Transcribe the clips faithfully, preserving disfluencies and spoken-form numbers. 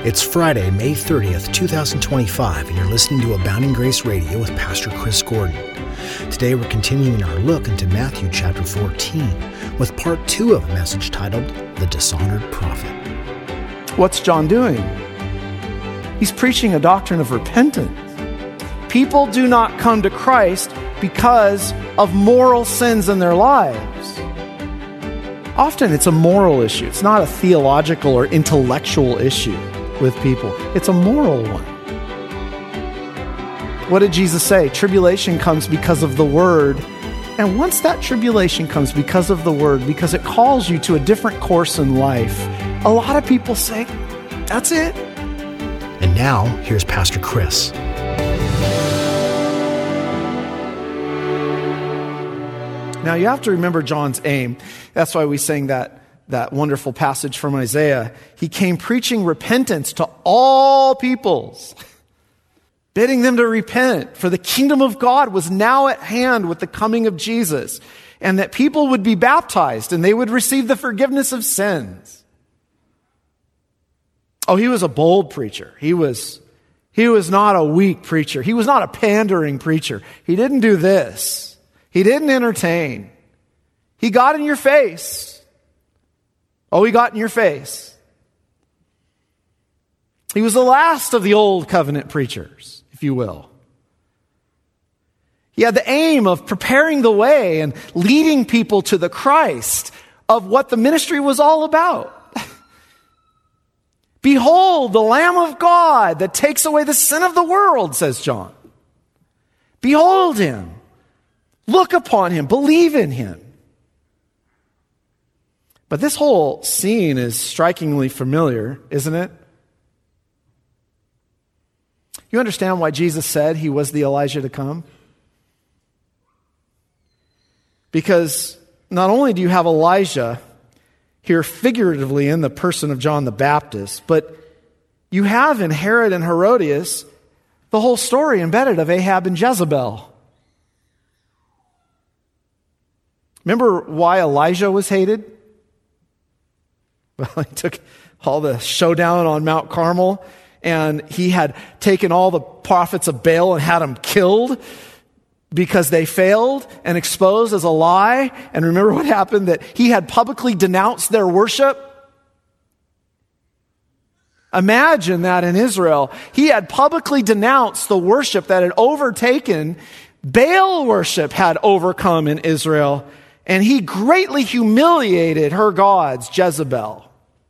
It's Friday, May thirtieth, twenty twenty-five, and you're listening to Abounding Grace Radio with Pastor Chris Gordon. Today we're continuing our look into Matthew chapter fourteen with part two of a message titled, The Dishonored Prophet. What's John doing? He's preaching a doctrine of repentance. People do not come to Christ because of moral sins in their lives. Often it's a moral issue. It's not a theological or intellectual issue with people. It's a moral one. What did Jesus say? Tribulation comes because of the word. And once that tribulation comes because of the word, because it calls you to a different course in life, a lot of people say, that's it. And now, here's Pastor Chris. Now, you have to remember John's aim. That's why we sang that, that wonderful passage from Isaiah. He came preaching repentance to all peoples, bidding them to repent, for the kingdom of God was now at hand with the coming of Jesus, and that people would be baptized and they would receive the forgiveness of sins. Oh, he was a bold preacher. He was, he was not a weak preacher. He was not a pandering preacher. He didn't do this. He didn't entertain. He got in your face. Oh, he got in your face. He was the last of the old covenant preachers, if you will. He had the aim of preparing the way and leading people to the Christ of what the ministry was all about. Behold, the Lamb of God that takes away the sin of the world, says John. Behold him. Look upon him. Believe in him. But this whole scene is strikingly familiar, isn't it? You understand why Jesus said he was the Elijah to come? Because not only do you have Elijah here figuratively in the person of John the Baptist, but you have in Herod and Herodias the whole story embedded of Ahab and Jezebel. Remember why Elijah was hated? Well, he took all the showdown on Mount Carmel, and he had taken all the prophets of Baal and had them killed because they failed and exposed as a lie. And remember what happened? That he had publicly denounced their worship. Imagine that in Israel. He had publicly denounced the worship that had overtaken. Baal worship had overcome in Israel. And he greatly humiliated her gods, Jezebel.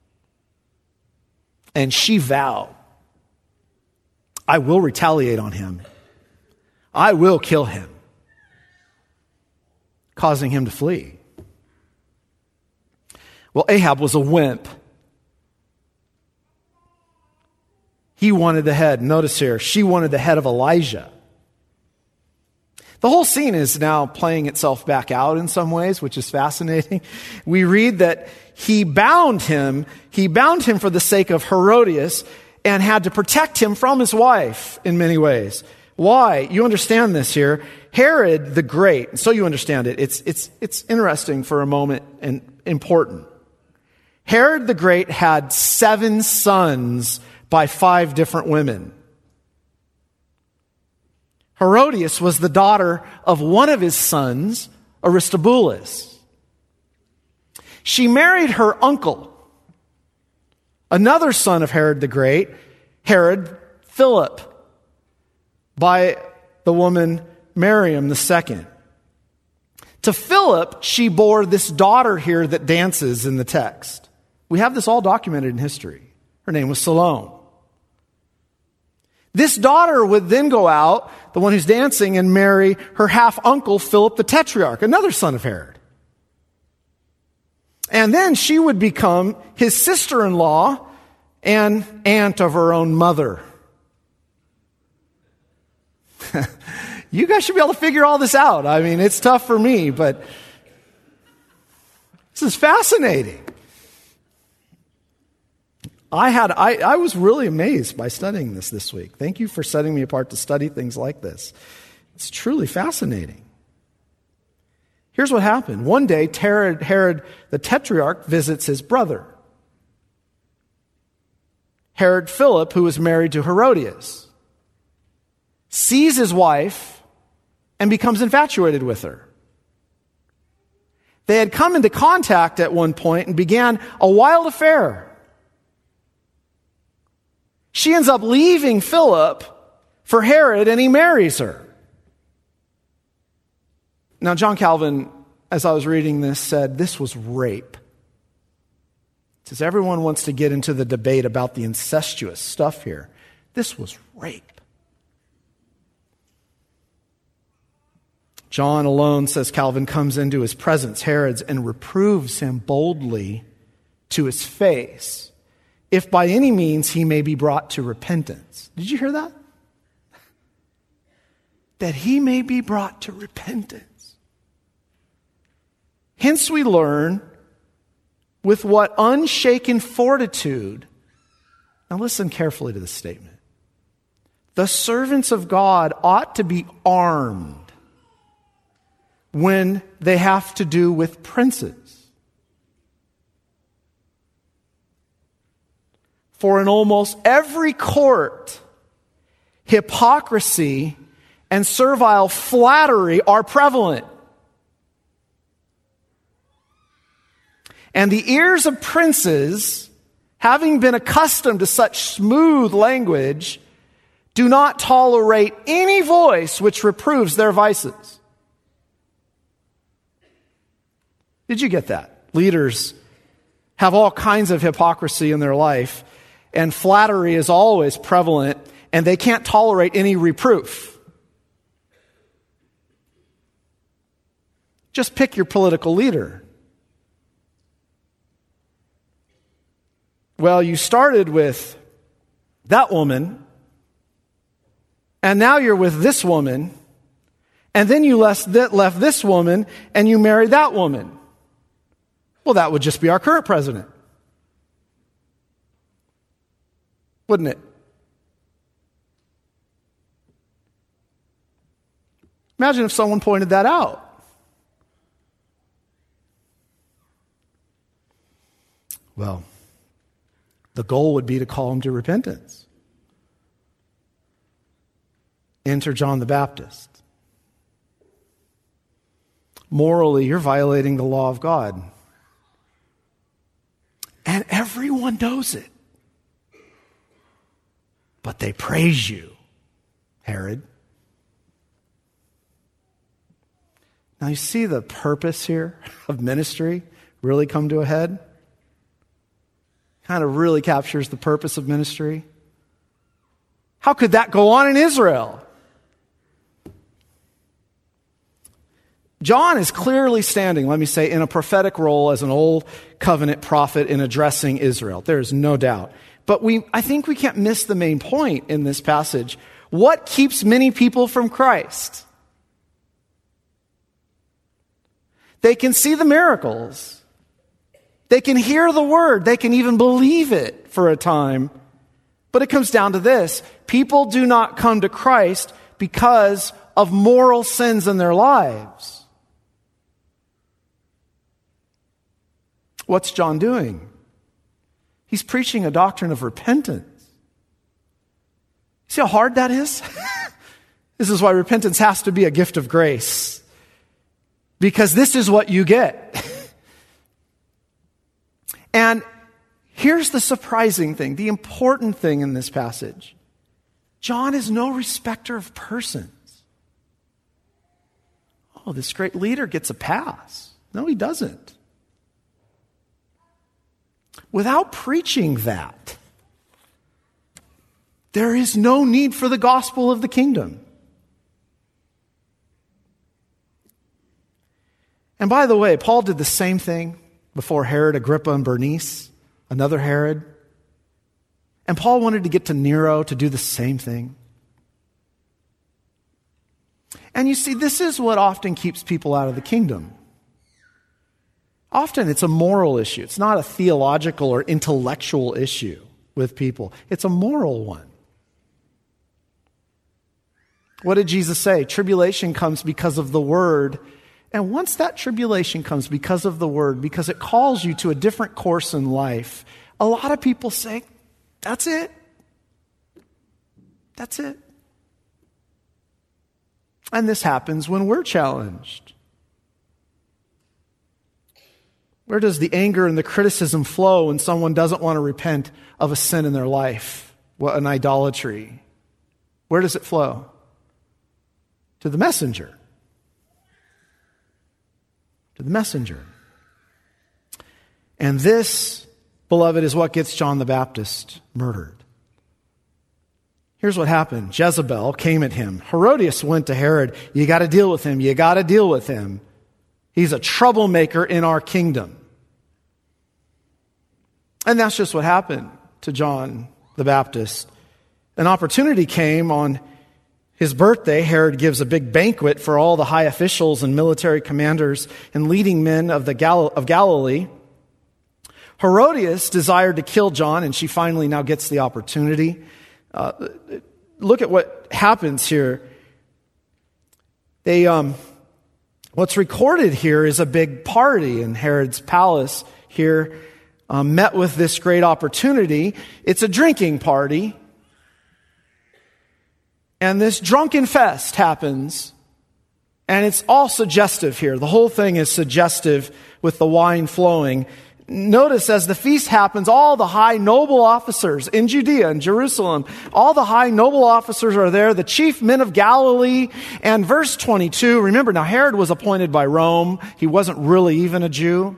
And she vowed, I will retaliate on him. I will kill him. Causing him to flee. Well, Ahab was a wimp. He wanted the head. Notice here, she wanted the head of Elijah. The whole scene is now playing itself back out in some ways, which is fascinating. We read that he bound him, he bound him for the sake of Herodias and had to protect him from his wife in many ways. Why? You understand this here. Herod the Great, so you understand it. It's, it's, it's interesting for a moment and important. Herod the Great had seven sons by five different women. Herodias was the daughter of one of his sons, Aristobulus. She married her uncle, another son of Herod the Great, Herod Philip, by the woman Miriam the second. To Philip, she bore this daughter here that dances in the text. We have this all documented in history. Her name was Salome. This daughter would then go out, the one who's dancing, and marry her half-uncle, Philip the Tetrarch, another son of Herod. And then she would become his sister-in-law and aunt of her own mother. You guys should be able to figure all this out. I mean, it's tough for me, but this is fascinating. I had I, I was really amazed by studying this this week. Thank you for setting me apart to study things like this. It's truly fascinating. Here's what happened. One day, Herod, Herod the Tetrarch visits his brother. Herod Philip, who was married to Herodias, sees his wife and becomes infatuated with her. They had come into contact at one point and began a wild affair. She ends up leaving Philip for Herod, and he marries her. Now, John Calvin, as I was reading this, said this was rape. He says everyone wants to get into the debate about the incestuous stuff here. This was rape. John alone, says Calvin, comes into his presence, Herod's, and reproves him boldly to his face, if by any means he may be brought to repentance. Did you hear that? That he may be brought to repentance. Hence we learn with what unshaken fortitude, now listen carefully to this statement, the servants of God ought to be armed when they have to do with princes. For in almost every court, hypocrisy and servile flattery are prevalent. And the ears of princes, having been accustomed to such smooth language, do not tolerate any voice which reproves their vices. Did you get that? Leaders have all kinds of hypocrisy in their life, and flattery is always prevalent, and they can't tolerate any reproof. Just pick your political leader. Well, you started with that woman, and now you're with this woman, and then you left this woman, and you married that woman. Well, that would just be our current president, wouldn't it? Imagine if someone pointed that out. Well, the goal would be to call him to repentance. Enter John the Baptist. Morally, you're violating the law of God. And everyone knows it. But they praise you, Herod. Now you see the purpose here of ministry really come to a head? Kind of really captures the purpose of ministry. How could that go on in Israel? John is clearly standing, let me say, in a prophetic role as an old covenant prophet in addressing Israel. There is no doubt. But we, I think we can't miss the main point in this passage. What keeps many people from Christ? They can see the miracles. They can hear the word. They can even believe it for a time. But it comes down to this. People do not come to Christ because of moral sins in their lives. What's John doing? He's preaching a doctrine of repentance. See how hard that is? This is why repentance has to be a gift of grace. Because this is what you get. And here's the surprising thing, the important thing in this passage. John is no respecter of persons. Oh, this great leader gets a pass. No, he doesn't. Without preaching that, there is no need for the gospel of the kingdom. And by the way, Paul did the same thing before Herod, Agrippa, and Bernice, another Herod. And Paul wanted to get to Nero to do the same thing. And you see, this is what often keeps people out of the kingdom. Often it's a moral issue. It's not a theological or intellectual issue with people. It's a moral one. What did Jesus say? Tribulation comes because of the word. And once that tribulation comes because of the word, because it calls you to a different course in life, a lot of people say, That's it. That's it. And this happens when we're challenged. Where does the anger and the criticism flow when someone doesn't want to repent of a sin in their life? What an idolatry. Where does it flow? To the messenger. To the messenger. And this, beloved, is what gets John the Baptist murdered. Here's what happened. Jezebel came at him. Herodias went to Herod. You got to deal with him. You got to deal with him. He's a troublemaker in our kingdom. And that's just what happened to John the Baptist. An opportunity came on his birthday. Herod gives a big banquet for all the high officials and military commanders and leading men of, the Gal- of Galilee. Herodias desired to kill John, and she finally now gets the opportunity. Uh, look at what happens here. They, um, what's recorded here is a big party in Herod's palace here, um, met with this great opportunity. It's a drinking party. And this drunken fest happens. And it's all suggestive here. The whole thing is suggestive with the wine flowing. Notice as the feast happens, all the high noble officers in Judea and Jerusalem, all the high noble officers are there, the chief men of Galilee. And verse twenty-two, remember now Herod was appointed by Rome. He wasn't really even a Jew.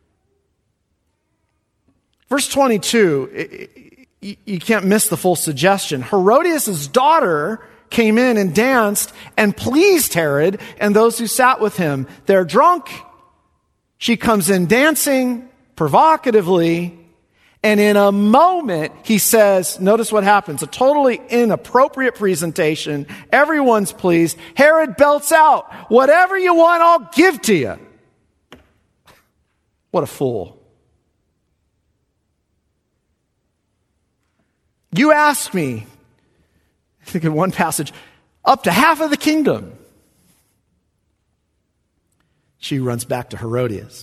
Verse twenty-two, you can't miss the full suggestion. Herodias' daughter came in and danced and pleased Herod and those who sat with him. They're drunk. She comes in dancing provocatively, and in a moment he says, notice what happens, a totally inappropriate presentation. Everyone's pleased. Herod belts out, whatever you want, I'll give to you. What a fool. You ask me, I think in one passage, up to half of the kingdom. She runs back to Herodias.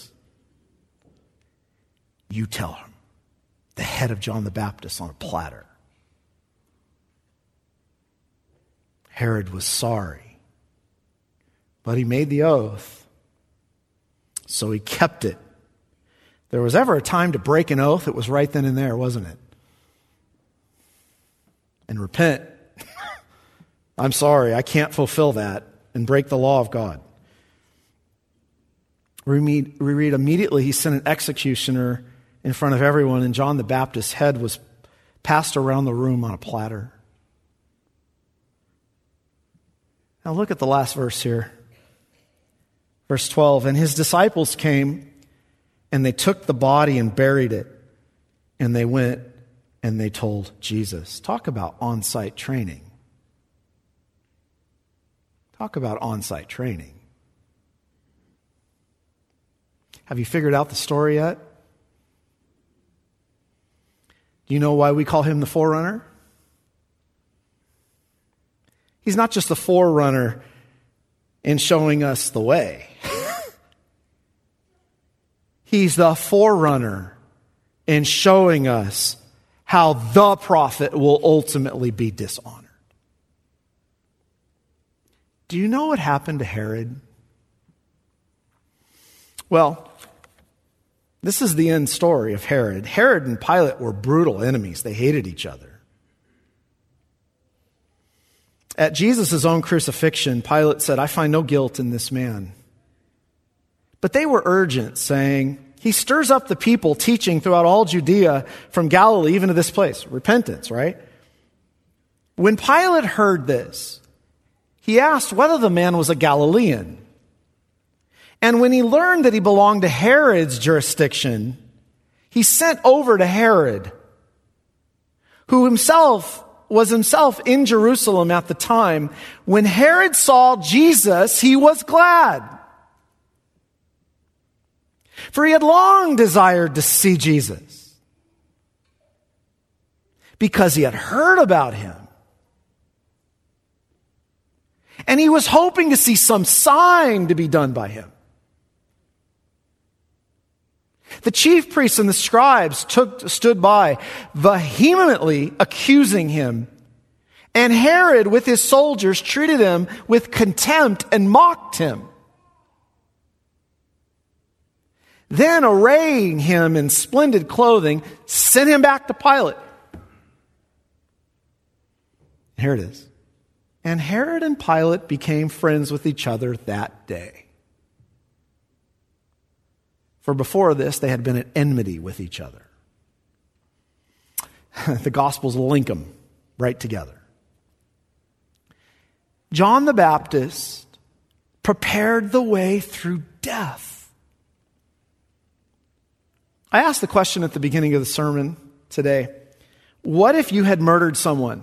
You tell him the head of John the Baptist on a platter. Herod was sorry, but he made the oath, so he kept it. There was ever a time to break an oath, it was right then and there, wasn't it? And repent. I'm sorry, I can't fulfill that and break the law of God. We read, we read immediately he sent an executioner in front of everyone, and John the Baptist's head was passed around the room on a platter. Now look at the last verse here. Verse twelve, and his disciples came, and they took the body and buried it, and they went and they told Jesus. Talk about on-site training. Talk about on-site training. Have you figured out the story yet? Do you know why we call him the forerunner? He's not just the forerunner in showing us the way. He's the forerunner in showing us how the prophet will ultimately be dishonored. Do you know what happened to Herod? Well, this is the end story of Herod. Herod and Pilate were brutal enemies. They hated each other. At Jesus' own crucifixion, Pilate said, I find no guilt in this man. But they were urgent, saying, he stirs up the people, teaching throughout all Judea, from Galilee even to this place. Repentance, right? When Pilate heard this, he asked whether the man was a Galilean. And when he learned that he belonged to Herod's jurisdiction, he sent over to Herod, who himself was himself in Jerusalem at the time. When Herod saw Jesus, he was glad, for he had long desired to see Jesus, because he had heard about him. And he was hoping to see some sign to be done by him. The chief priests and the scribes took, stood by, vehemently accusing him. And Herod, with his soldiers, treated him with contempt and mocked him. Then, arraying him in splendid clothing, sent him back to Pilate. Here it is. And Herod and Pilate became friends with each other that day. For before this, they had been at enmity with each other. The Gospels link them right together. John the Baptist prepared the way through death. I asked the question at the beginning of the sermon today, what if you had murdered someone?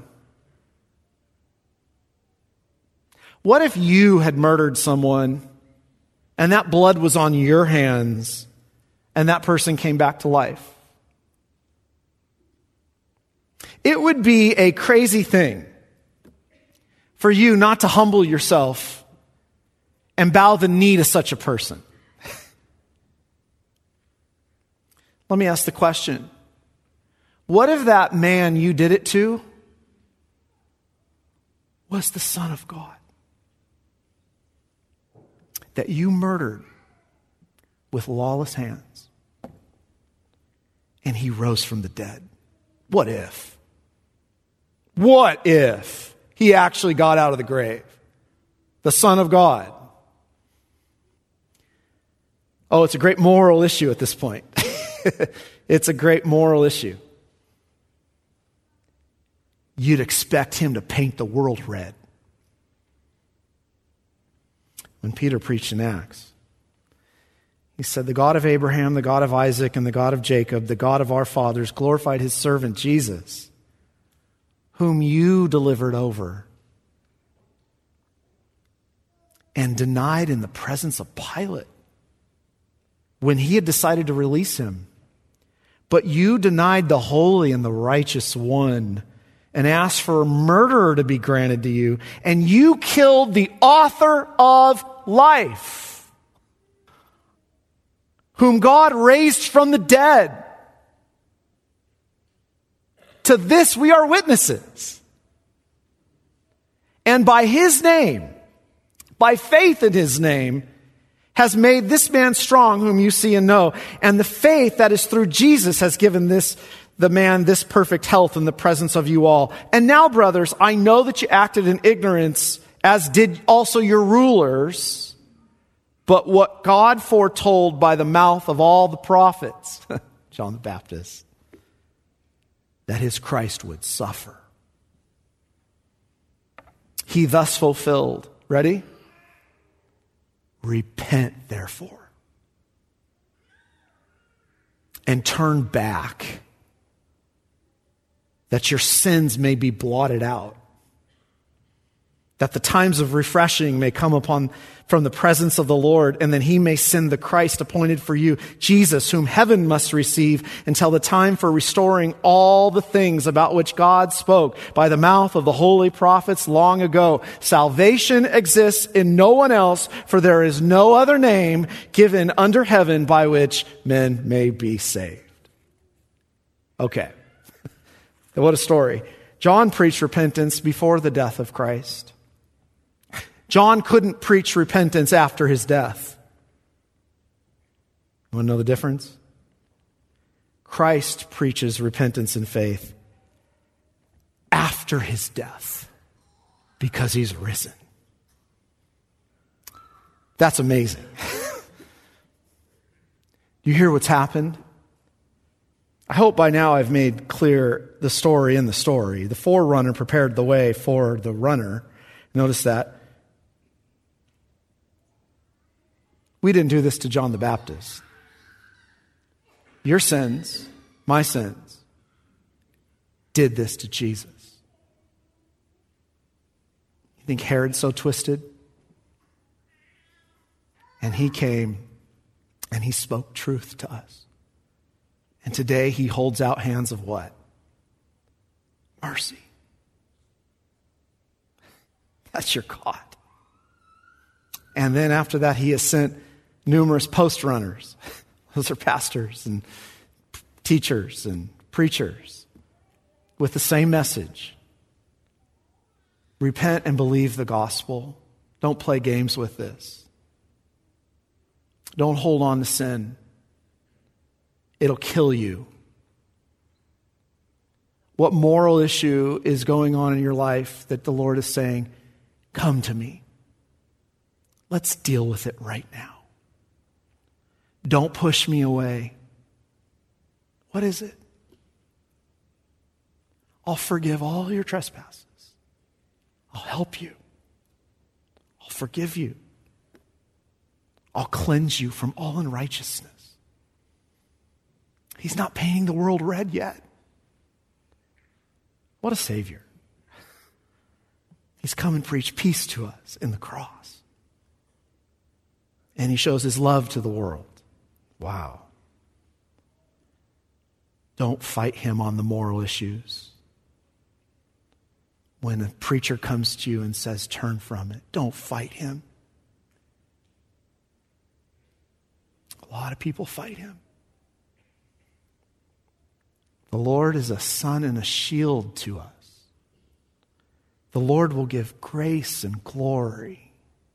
What if you had murdered someone and that blood was on your hands and that person came back to life? It would be a crazy thing for you not to humble yourself and bow the knee to such a person. Let me ask the question. What if that man you did it to was the Son of God that you murdered with lawless hands and he rose from the dead? What if? What if he actually got out of the grave? The Son of God. Oh, it's a great moral issue at this point. It's a great moral issue. You'd expect him to paint the world red. When Peter preached in Acts, he said, the God of Abraham, the God of Isaac, and the God of Jacob, the God of our fathers, glorified his servant Jesus, whom you delivered over and denied in the presence of Pilate when he had decided to release him. But you denied the holy and the righteous one and asked for a murderer to be granted to you, and you killed the author of life, whom God raised from the dead. To this we are witnesses. And by his name, by faith in his name, has made this man strong whom you see and know. And the faith that is through Jesus has given this the man this perfect health in the presence of you all. And now, brothers, I know that you acted in ignorance, as did also your rulers. But what God foretold by the mouth of all the prophets, John the Baptist, that his Christ would suffer. He thus fulfilled. Ready? Repent, therefore, and turn back, that your sins may be blotted out, that the times of refreshing may come upon from the presence of the Lord, and then he may send the Christ appointed for you, Jesus, whom heaven must receive until the time for restoring all the things about which God spoke by the mouth of the holy prophets long ago. Salvation exists in no one else, for there is no other name given under heaven by which men may be saved. Okay. What a story. John preached repentance before the death of Christ. John couldn't preach repentance after his death. You want to know the difference? Christ preaches repentance and faith after his death because he's risen. That's amazing. You hear what's happened? I hope by now I've made clear the story in the story. The forerunner prepared the way for the runner. Notice that. We didn't do this to John the Baptist. Your sins, my sins, did this to Jesus. You think Herod's so twisted? And he came and he spoke truth to us. And today he holds out hands of what? Mercy. That's your God. And then after that, he has sent numerous post runners Those are pastors and teachers and preachers with the same message. Repent and believe the gospel. Don't play games with this. Don't hold on to sin. It'll kill you. What moral issue is going on in your life that the Lord is saying, come to me. Let's deal with it right now. Don't push me away. What is it? I'll forgive all your trespasses. I'll help you. I'll forgive you. I'll cleanse you from all unrighteousness. He's not painting the world red yet. What a Savior. He's come and preached peace to us in the cross. And he shows his love to the world. Wow. Don't fight him on the moral issues. When a preacher comes to you and says, turn from it, don't fight him. A lot of people fight him. The Lord is a sun and a shield to us. The Lord will give grace and glory.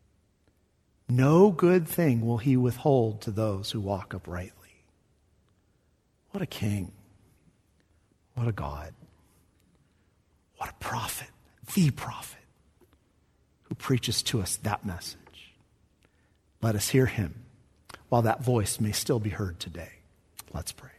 No good thing will he withhold to those who walk uprightly. What a king. What a God. What a prophet. The prophet who preaches to us that message. Let us hear him while that voice may still be heard today. Let's pray.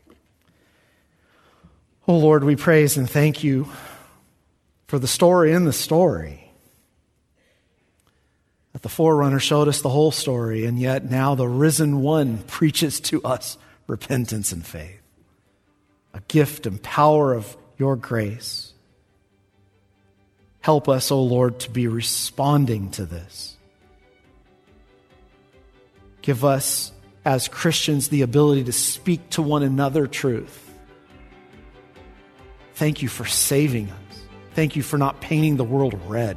Oh Lord, we praise and thank you for the story in the story. That the forerunner showed us the whole story, and yet now the risen one preaches to us repentance and faith. A gift and power of your grace. Help us, O Lord, to be responding to this. Give us, as Christians, the ability to speak to one another truth. Thank you for saving us. Thank you for not painting the world red.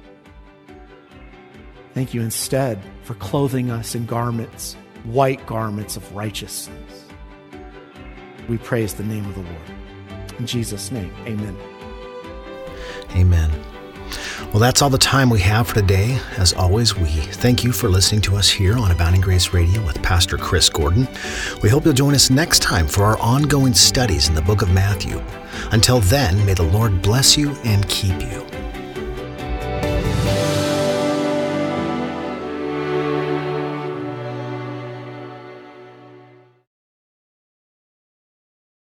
Thank you instead for clothing us in garments, white garments of righteousness. We praise the name of the Lord. In Jesus' name, amen. Amen. Well, that's all the time we have for today. As always, we thank you for listening to us here on Abounding Grace Radio with Pastor Chris Gordon. We hope you'll join us next time for our ongoing studies in the book of Matthew. Until then, may the Lord bless you and keep you.